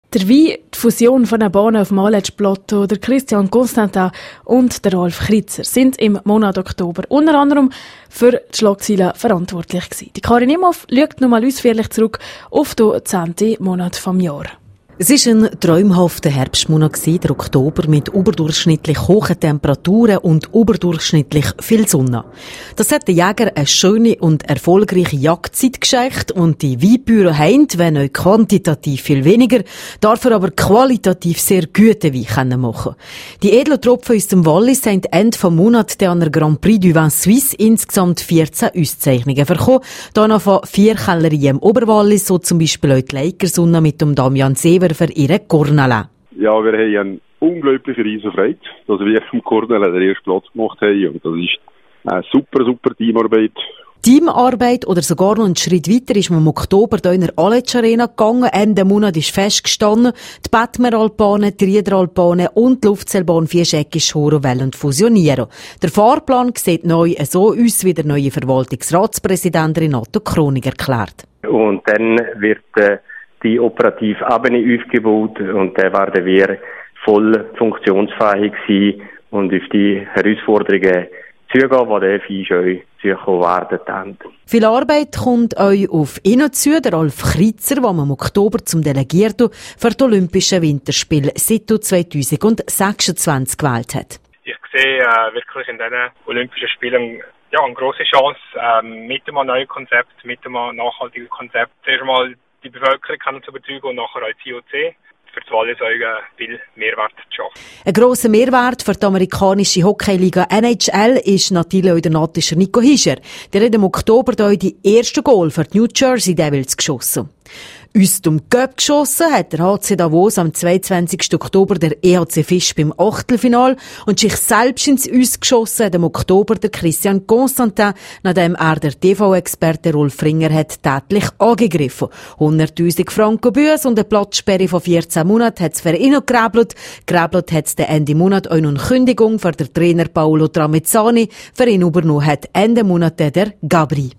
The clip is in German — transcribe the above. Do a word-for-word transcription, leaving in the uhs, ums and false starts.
Der Wein, die Fusion von den Bahnen auf Maletsch-Plateau, der Christian Constantin und der Rolf Kritzer sind im Monat Oktober unter anderem für die Schlagzeilen verantwortlich gewesen. Die Karin Imhoff schaut nochmal ausführlich zurück auf den zehnten Monat vom Jahr. Es war ein träumhafter Herbstmonat, der Oktober, mit überdurchschnittlich hohen Temperaturen und überdurchschnittlich viel Sonne. Das hat den Jäger eine schöne und erfolgreiche Jagdzeit geschenkt und die Weinbauern haben, wenn auch quantitativ viel weniger, dafür aber qualitativ sehr gute Wein machen. Die edlen Tropfen aus dem Wallis haben Ende des Monats an der Grand Prix du Vin Suisse insgesamt vierzehn Auszeichnungen bekommen. Da noch von vier Kellerien im Oberwallis, so zum Beispiel auch die Leikersonne mit dem Damian Sever für ihre Cornelin. Ja, wir haben eine unglaubliche Riesenfreude, dass wir vom Cornelin den ersten Platz gemacht haben. Und das ist eine super, super Teamarbeit. Teamarbeit oder sogar noch einen Schritt weiter ist man im Oktober hier in der Aletsch Arena gegangen. Ende Monat ist festgestanden, die Bettmeralbahnen, die Riederalbahnen und die Luftseilbahn viereckig Schoro wollen fusionieren. Der Fahrplan sieht neu so aus, wie der neue Verwaltungsratspräsident Renato Kronig erklärt. Und dann wird äh, die operative Ebene aufgebaut und dann werden wir voll funktionsfähig sein und auf die Herausforderungen zugehen, die der F I schon zukommen werden. Viel Arbeit kommt euch auf ihn zu, der Rolf Kritzer, der im Oktober zum Delegierten für die Olympischen Winterspiele Sito zwanzig sechsundzwanzig gewählt hat. Ich sehe äh, wirklich in diesen Olympischen Spielen ja, eine grosse Chance, äh, mit einem neuen Konzept, mit einem nachhaltigen Konzept, zuerst mal die Bevölkerung zu überzeugen und nachher auch die I O C für das Wallis viel Mehrwert zu schaffen. Ein grosser Mehrwert für die amerikanische Hockeyliga N H L ist natürlich auch der natische Nico Hischier. Der hat im Oktober hier die erste Goal für die New Jersey Devils geschossen. Uns um Göpp geschossen hat der H C Davos am zweiundzwanzigsten Oktober der E H C Fisch beim Achtelfinal und sich selbst ins Uns geschossen hat im Oktober der Christian Constantin, nachdem er der T V-Experte Rolf Ringer hat tätlich angegriffen. hunderttausend Franken Buß und eine Platzsperre von vierzehn Monaten hat es für ihn noch gerebelt. Gerebelt hat es Ende Monat auch noch eine Kündigung für den Trainer Paolo Tramezzani. Für ihn übernommen hat Ende Monat der Gabri.